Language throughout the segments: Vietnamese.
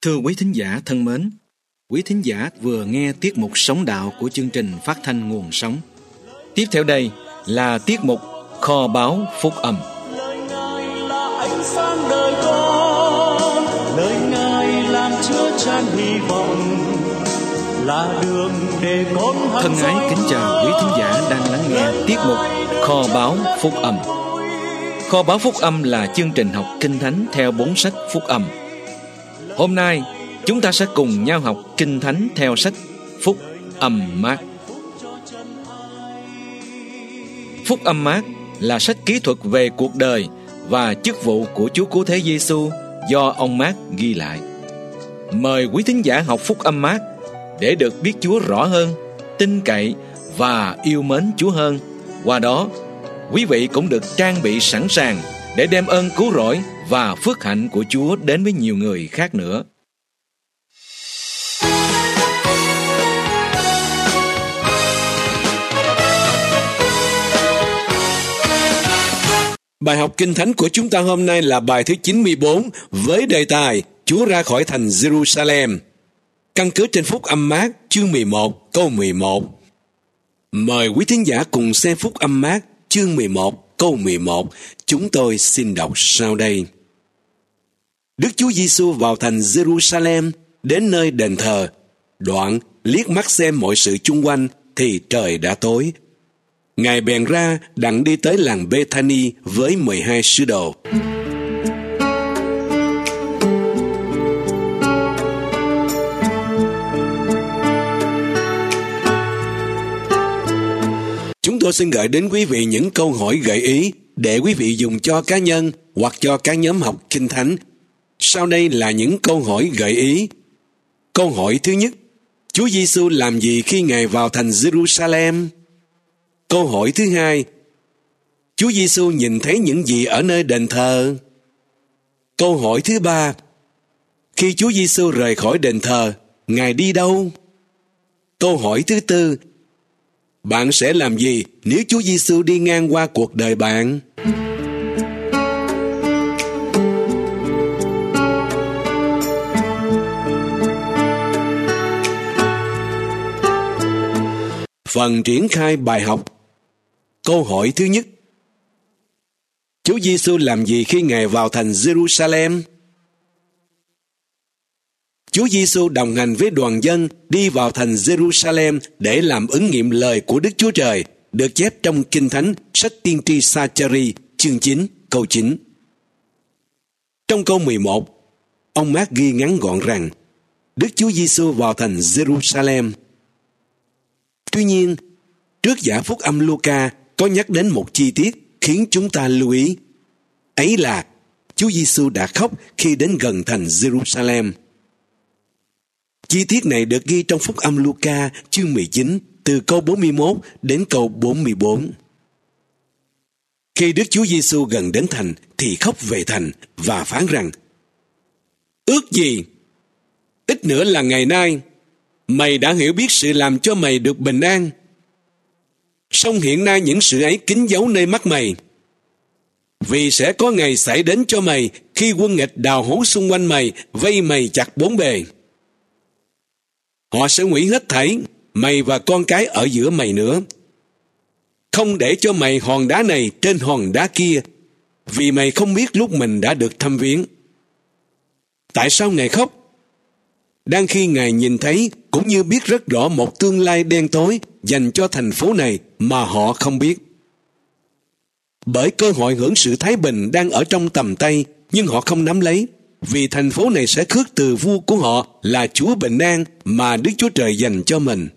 Thưa quý thính giả thân mến, quý thính giả vừa nghe tiết mục Sống Đạo của chương trình phát thanh Nguồn Sống. Tiếp theo đây là tiết mục Kho báu Phúc Âm. Lời Ngài là ánh sáng đời con, lời Ngài làm chứa chan hy vọng, là đường để con thân ái kính chào quý thính giả đang lắng nghe tiết mục Kho báu Phúc Âm. Kho báu Phúc Âm là chương trình học Kinh Thánh theo 4 sách Phúc Âm. Hôm nay chúng ta sẽ cùng nhau học Kinh Thánh theo sách Phúc Âm Mác. Phúc Âm Mác là sách kỹ thuật về cuộc đời và chức vụ của Chúa Cứu Thế Giêsu do ông Mác ghi lại. Mời quý thính giả học Phúc Âm Mác để được biết Chúa rõ hơn, tin cậy và yêu mến Chúa hơn. Qua đó, quý vị cũng được trang bị sẵn sàng để đem ơn cứu rỗi và phước hạnh của Chúa đến với nhiều người khác nữa. Bài học Kinh Thánh của chúng ta hôm nay là bài thứ 94 với đề tài Chúa ra khỏi thành Jerusalem. Căn cứ trên Phúc Âm Mác chương 11 câu 11. Mời quý thính giả cùng xem Phúc Âm Mác chương 11 câu 11. Chúng tôi xin đọc sau đây. Đức Chúa Giêsu vào thành Jerusalem, đến nơi đền thờ. Đoạn liếc mắt xem mọi sự chung quanh thì trời đã tối. Ngài bèn ra đặng đi tới làng Bethany với 12 sứ đồ. Chúng tôi xin gửi đến quý vị những câu hỏi gợi ý để quý vị dùng cho cá nhân hoặc cho các nhóm học Kinh Thánh. Sau đây là những câu hỏi gợi ý. Câu hỏi thứ nhất: Chúa Giêsu làm gì khi Ngài vào thành Jerusalem? Câu hỏi thứ hai: Chúa Giêsu nhìn thấy những gì ở nơi đền thờ? Câu hỏi thứ ba: Khi Chúa Giêsu rời khỏi đền thờ, Ngài đi đâu? Câu hỏi thứ tư: Bạn sẽ làm gì nếu Chúa Giêsu đi ngang qua cuộc đời bạn? Phần triển khai bài học. Câu hỏi thứ nhất: Chúa Giêsu làm gì khi Ngài vào thành Jerusalem? Chúa Giêsu đồng hành với đoàn dân đi vào thành Jerusalem để làm ứng nghiệm lời của Đức Chúa Trời, được chép trong Kinh Thánh, sách tiên tri Sa-cha-ri, chương 9, câu 9. Trong câu 11, ông Mác ghi ngắn gọn rằng Đức Chúa Giêsu vào thành Jerusalem. Tuy nhiên, trước giả Phúc Âm Luca có nhắc đến một chi tiết khiến chúng ta lưu ý. Ấy là Chúa Giêsu đã khóc khi đến gần thành Jerusalem. Chi tiết này được ghi trong Phúc Âm Luca chương 19 từ câu 41 đến câu 44. Khi Đức Chúa Giêsu gần đến thành thì khóc về thành và phán rằng: Ước gì ít nữa là ngày nay mày đã hiểu biết sự làm cho mày được bình an. Song hiện nay những sự ấy kín giấu nơi mắt mày. Vì sẽ có ngày xảy đến cho mày khi quân nghịch đào hố xung quanh mày, vây mày chặt bốn bề. Họ sẽ hủy hết thảy mày và con cái ở giữa mày nữa, không để cho mày hòn đá này trên hòn đá kia, vì mày không biết lúc mình đã được thăm viếng. Tại sao Ngài khóc? Đang khi Ngài nhìn thấy cũng như biết rất rõ một tương lai đen tối dành cho thành phố này mà họ không biết. Bởi cơ hội hưởng sự thái bình đang ở trong tầm tay, nhưng họ không nắm lấy, vì thành phố này sẽ khước từ vua của họ là Chúa Bình An mà Đức Chúa Trời dành cho mình.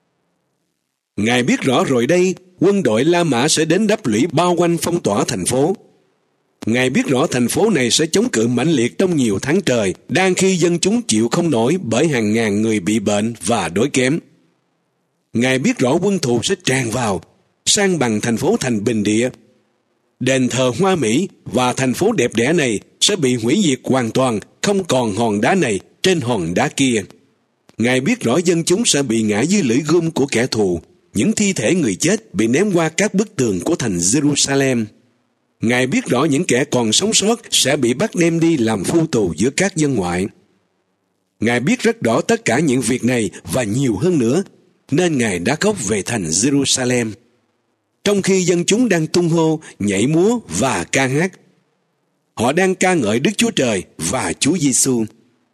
Ngài biết rõ rồi đây, quân đội La Mã sẽ đến đắp lũy bao quanh phong tỏa thành phố. Ngài biết rõ thành phố này sẽ chống cự mãnh liệt trong nhiều tháng trời, đang khi dân chúng chịu không nổi bởi hàng ngàn người bị bệnh và đói kém. Ngài biết rõ quân thù sẽ tràn vào, san bằng thành phố thành bình địa. Đền thờ hoa mỹ và thành phố đẹp đẽ này sẽ bị hủy diệt hoàn toàn, không còn hòn đá này trên hòn đá kia. Ngài biết rõ dân chúng sẽ bị ngã dưới lưỡi gươm của kẻ thù, những thi thể người chết bị ném qua các bức tường của thành Jerusalem. Ngài biết rõ những kẻ còn sống sót sẽ bị bắt đem đi làm phu tù giữa các dân ngoại. Ngài biết rất rõ tất cả những việc này và nhiều hơn nữa, nên Ngài đã khóc về thành Jerusalem. Trong khi dân chúng đang tung hô, nhảy múa và ca hát, họ đang ca ngợi Đức Chúa Trời và Chúa Giêsu.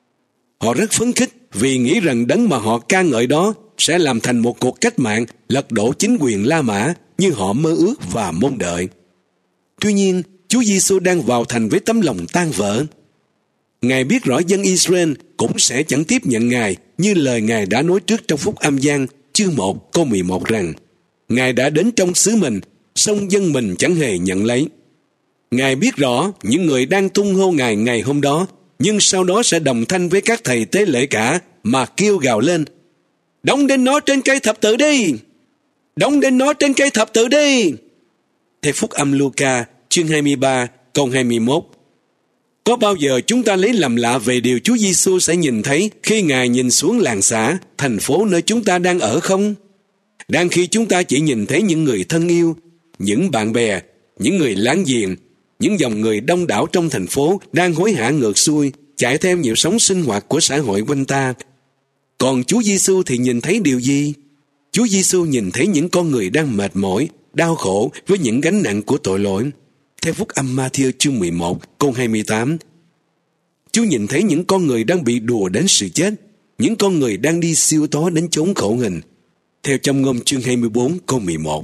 Họ rất phấn khích vì nghĩ rằng đấng mà họ ca ngợi đó sẽ làm thành một cuộc cách mạng lật đổ chính quyền La Mã như họ mơ ước và mong đợi. Tuy nhiên, Chúa Giêsu đang vào thành với tấm lòng tan vỡ. Ngài biết rõ dân Israel cũng sẽ chẳng tiếp nhận Ngài như lời Ngài đã nói trước trong Phúc Âm Giăng chương 1 câu 11 rằng Ngài đã đến trong xứ mình, song dân mình chẳng hề nhận lấy. Ngài biết rõ những người đang tung hô Ngài ngày hôm đó, nhưng sau đó sẽ đồng thanh với các thầy tế lễ cả mà kêu gào lên: đóng đinh nó trên cây thập tự đi! Đóng đinh nó trên cây thập tự đi! Theo Phúc Âm Luca chương 23 câu 21. Có bao giờ chúng ta lấy làm lạ về điều Chúa Giêsu sẽ nhìn thấy khi Ngài nhìn xuống làng xã, thành phố nơi chúng ta đang ở không? Đang khi chúng ta chỉ nhìn thấy những người thân yêu, những bạn bè, những người láng giềng, những dòng người đông đảo trong thành phố đang hối hả ngược xuôi, chạy theo nhịp sống sinh hoạt của xã hội quanh ta. Còn Chúa Giêsu thì nhìn thấy điều gì? Chúa Giêsu nhìn thấy những con người đang mệt mỏi, đau khổ với những gánh nặng của tội lỗi. Theo Phúc Âm Ma-thi-ơ chương 11 câu 28, Chúa nhìn thấy những con người đang bị đùa đến sự chết, những con người đang đi siêu tó đến chốn khổ hình. Theo Châm Ngôn chương 24 câu 11.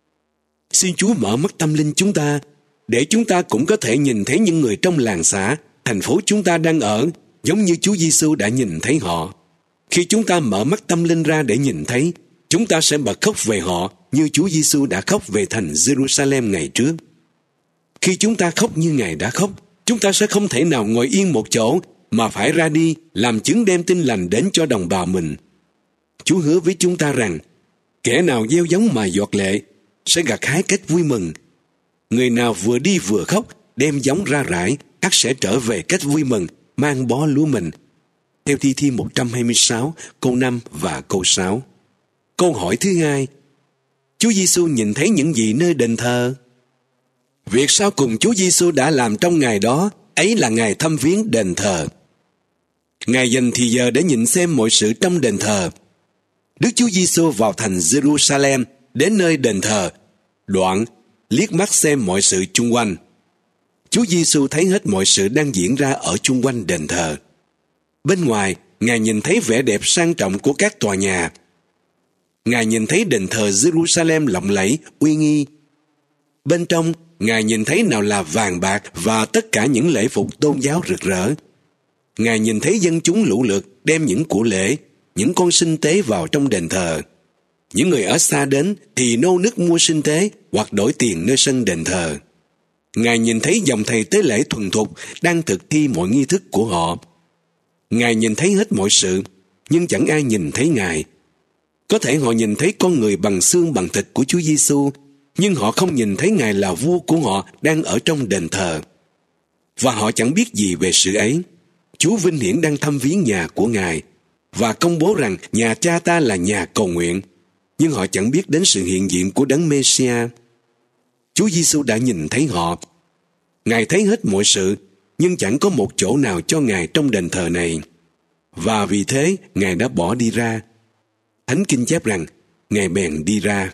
Xin Chúa mở mắt tâm linh chúng ta, để chúng ta cũng có thể nhìn thấy những người trong làng xã, thành phố chúng ta đang ở, giống như Chúa Giêsu đã nhìn thấy họ. Khi chúng ta mở mắt tâm linh ra để nhìn thấy, chúng ta sẽ bật khóc về họ như Chúa Giêsu đã khóc về thành Jerusalem ngày trước. Khi chúng ta khóc như Ngài đã khóc, chúng ta sẽ không thể nào ngồi yên một chỗ mà phải ra đi làm chứng đem tin lành đến cho đồng bào mình. Chúa hứa với chúng ta rằng, kẻ nào gieo giống mà giọt lệ sẽ gặt hái kết vui mừng. Người nào vừa đi vừa khóc, đem giống ra rải, ắt sẽ trở về kết vui mừng, mang bó lúa mình. Theo Thi Thiên 126, câu 5 và câu 6. Câu hỏi thứ hai, Chúa Giêsu nhìn thấy những gì nơi đền thờ? Việc sau cùng Chúa Giêsu đã làm trong ngày đó, ấy là Ngài thăm viếng đền thờ. Ngài dành thì giờ để nhìn xem mọi sự trong đền thờ. Đức Chúa Giêsu vào thành Jerusalem, đến nơi đền thờ, đoạn liếc mắt xem mọi sự chung quanh. Chúa Giêsu thấy hết mọi sự đang diễn ra ở chung quanh đền thờ. Bên ngoài, Ngài nhìn thấy vẻ đẹp sang trọng của các tòa nhà. Ngài nhìn thấy đền thờ Jerusalem lộng lẫy, uy nghi. Bên trong, Ngài nhìn thấy nào là vàng bạc và tất cả những lễ phục tôn giáo rực rỡ. Ngài nhìn thấy dân chúng lũ lượt đem những của lễ, những con sinh tế vào trong đền thờ. Những người ở xa đến thì nô nức mua sinh tế hoặc đổi tiền nơi sân đền thờ. Ngài nhìn thấy dòng thầy tế lễ thuần thục đang thực thi mọi nghi thức của họ. Ngài nhìn thấy hết mọi sự, nhưng chẳng ai nhìn thấy Ngài. Có thể họ nhìn thấy con người bằng xương bằng thịt của Chúa Giêsu, nhưng họ không nhìn thấy Ngài là vua của họ đang ở trong đền thờ. Và họ chẳng biết gì về sự ấy. Chúa vinh hiển đang thăm viếng nhà của Ngài và công bố rằng nhà Cha ta là nhà cầu nguyện, nhưng họ chẳng biết đến sự hiện diện của Đấng Mê-si-a. Chúa Giêsu đã nhìn thấy họ. Ngài thấy hết mọi sự, nhưng chẳng có một chỗ nào cho Ngài trong đền thờ này. Và vì thế, Ngài đã bỏ đi ra. Thánh Kinh chép rằng, Ngài bèn đi ra.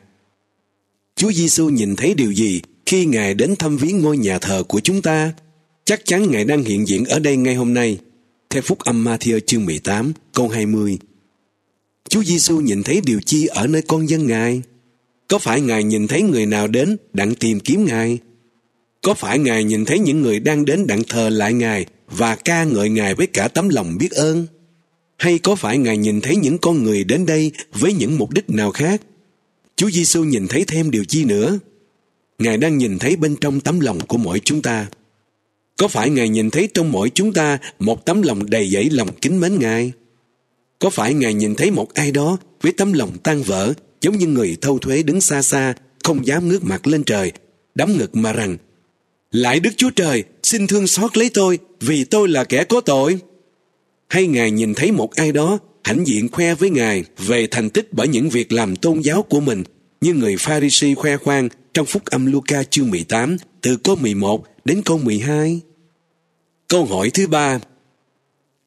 Chúa Giêsu nhìn thấy điều gì khi Ngài đến thăm viếng ngôi nhà thờ của chúng ta? Chắc chắn Ngài đang hiện diện ở đây ngay hôm nay. Theo Phúc Âm Ma-thi-ơ chương 18, câu 20. Chúa Giêsu nhìn thấy điều chi ở nơi con dân Ngài? Có phải Ngài nhìn thấy người nào đến đặng tìm kiếm Ngài? Có phải Ngài nhìn thấy những người đang đến đặng thờ lại Ngài và ca ngợi Ngài với cả tấm lòng biết ơn? Hay có phải Ngài nhìn thấy những con người đến đây với những mục đích nào khác? Chúa Giêsu nhìn thấy thêm điều chi nữa? Ngài đang nhìn thấy bên trong tấm lòng của mỗi chúng ta. Có phải Ngài nhìn thấy trong mỗi chúng ta một tấm lòng đầy dẫy lòng kính mến Ngài? Có phải Ngài nhìn thấy một ai đó với tấm lòng tan vỡ, giống như người thâu thuế đứng xa xa, không dám ngước mặt lên trời, đấm ngực mà rằng: Lạy Đức Chúa Trời, xin thương xót lấy tôi, vì tôi là kẻ có tội? Hay Ngài nhìn thấy một ai đó hãnh diện khoe với Ngài về thành tích bởi những việc làm tôn giáo của mình, như người Pha-ri-si khoe khoang trong Phúc Âm Luca chương 18, từ câu 11 đến câu 12? Câu hỏi thứ ba: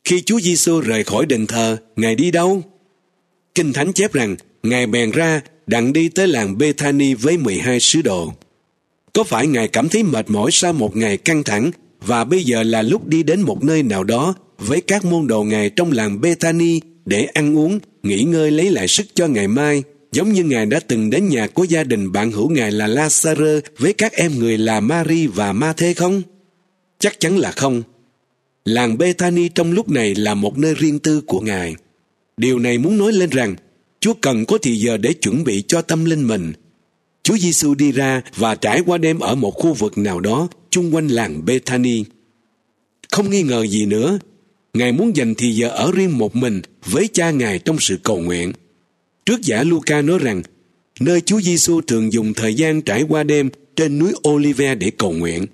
Khi Chúa Giêsu rời khỏi đền thờ, Ngài đi đâu? Kinh Thánh chép rằng Ngài bèn ra đặng đi tới làng Bê-tha-ni với 12 sứ đồ. Có phải Ngài cảm thấy mệt mỏi sau một ngày căng thẳng và bây giờ là lúc đi đến một nơi nào đó với các môn đồ Ngài trong làng Bê-tha-ni để ăn uống, nghỉ ngơi lấy lại sức cho ngày mai, giống như Ngài đã từng đến nhà của gia đình bạn hữu Ngài là La-sa-rơ với các em người là Ma-ri và Ma-thê không? Chắc chắn là không. Làng Bê-tha-ni trong lúc này là một nơi riêng tư của Ngài. Điều này muốn nói lên rằng Chúa cần có thì giờ để chuẩn bị cho tâm linh mình. Chúa Giêsu đi ra và trải qua đêm ở một khu vực nào đó chung quanh làng Bê-tha-ni. Không nghi ngờ gì nữa, Ngài muốn dành thì giờ ở riêng một mình với cha Ngài trong sự cầu nguyện. Trước giả Luca nói rằng nơi Chúa Giêsu thường dùng thời gian trải qua đêm trên núi Olive để cầu nguyện.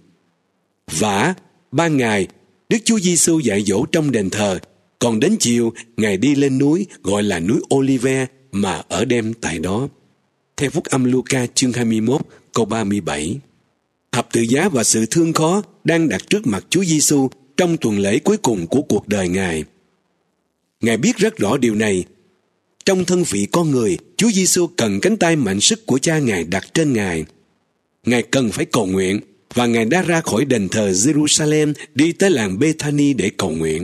Vả, ban ngày, Đức Chúa Giêsu dạy dỗ trong đền thờ, còn đến chiều, Ngài đi lên núi gọi là núi Olive mà ở đêm tại đó. Theo Phúc âm Luca chương 21 câu 37. Thập tự giá và sự thương khó đang đặt trước mặt Chúa Giêsu trong tuần lễ cuối cùng của cuộc đời Ngài. Ngài biết rất rõ điều này. Trong thân vị con người, Chúa Giêsu cần cánh tay mạnh sức của cha Ngài đặt trên Ngài. Ngài cần phải cầu nguyện và Ngài đã ra khỏi đền thờ Jerusalem đi tới làng Bê-tha-ni để cầu nguyện.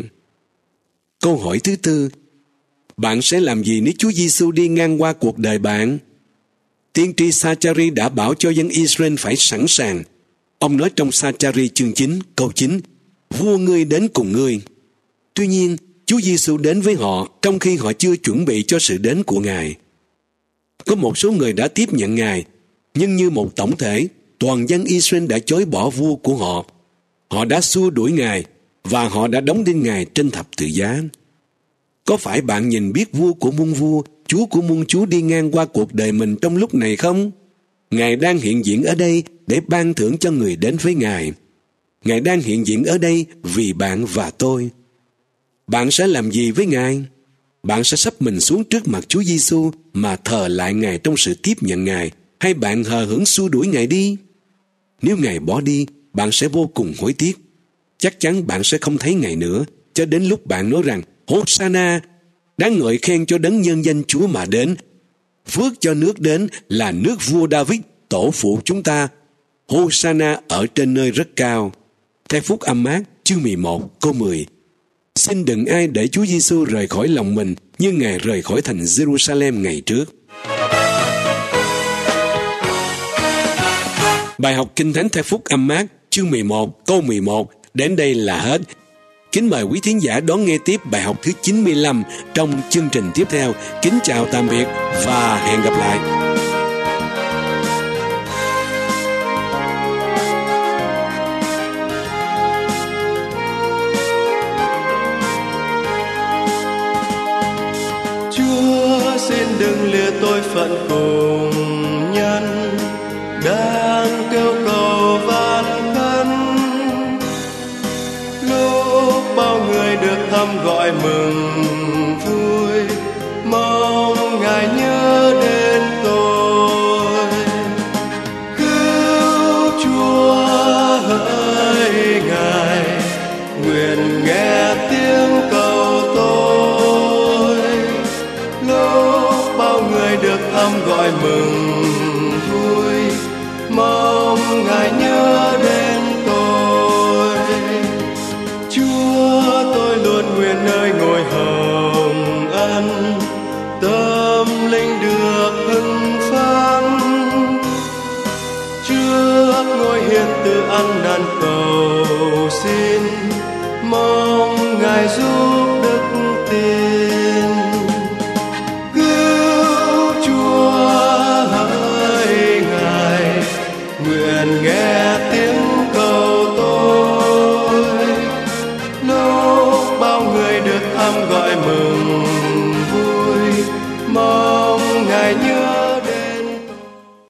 Câu hỏi thứ tư, bạn sẽ làm gì nếu Chúa Giêsu đi ngang qua cuộc đời bạn? Tiên tri Sa-cha-ri đã bảo cho dân Israel phải sẵn sàng. Ông nói trong Sa-cha-ri chương 9 câu 9, vua ngươi đến cùng ngươi. Tuy nhiên, Chúa Giêsu đến với họ trong khi họ chưa chuẩn bị cho sự đến của Ngài. Có một số người đã tiếp nhận Ngài, nhưng như một tổng thể, toàn dân Israel đã chối bỏ vua của họ. Họ đã xua đuổi Ngài và họ đã đóng đinh Ngài trên thập tự giá. Có phải bạn nhìn biết vua của muôn vua, Chúa của muôn chúa đi ngang qua cuộc đời mình trong lúc này không? Ngài đang hiện diện ở đây để ban thưởng cho người đến với Ngài. Ngài đang hiện diện ở đây vì bạn và tôi. Bạn sẽ làm gì với Ngài? Bạn sẽ sắp mình xuống trước mặt Chúa Giêsu mà thờ lại Ngài trong sự tiếp nhận Ngài, hay bạn hờ hững xua đuổi Ngài đi? Nếu Ngài bỏ đi, bạn sẽ vô cùng hối tiếc. Chắc chắn bạn sẽ không thấy Ngài nữa, cho đến lúc bạn nói rằng, Hô-sa-na, đáng ngợi khen cho đấng nhân danh Chúa mà đến. Phước cho nước đến là nước vua David, tổ phụ chúng ta. Hô-sa-na ở trên nơi rất cao. Theo Phúc âm Mác, chương 11, câu 10. Xin đừng ai để Chúa Giêsu rời khỏi lòng mình như Ngài rời khỏi thành Jerusalem ngày trước. Bài học Kinh Thánh theo Phúc âm Mác, chương 11, câu 11 đến đây là hết. Kính mời quý thính giả đón nghe tiếp bài học thứ 95 trong chương trình tiếp theo. Kính chào tạm biệt và hẹn gặp lại. Chúa xin đừng lìa tôi phận cùng nhân, đang kêu cầu van khấn. Lúc bao người được thăm gọi mừng vui, mong Ngài nhớ đến tôi. Cứu Chúa hỡi Ngài, nguyện nghe tiếng cầu tôi. Lúc bao người được thăm gọi mừng vui, mong Ngài nhớ đến tôi. Chúa tôi luôn nguyện nơi ngôi hồng ân, tâm linh được hưng phấn. Trước ngôi hiền từ ăn năn cầu xin, mong Ngài giúp đức tin. Cứu Chúa hỡi Ngài, nguyện nghe tiếng cầu tôi. Lúc bao người được thăm gọi mừng vui, mong Ngài như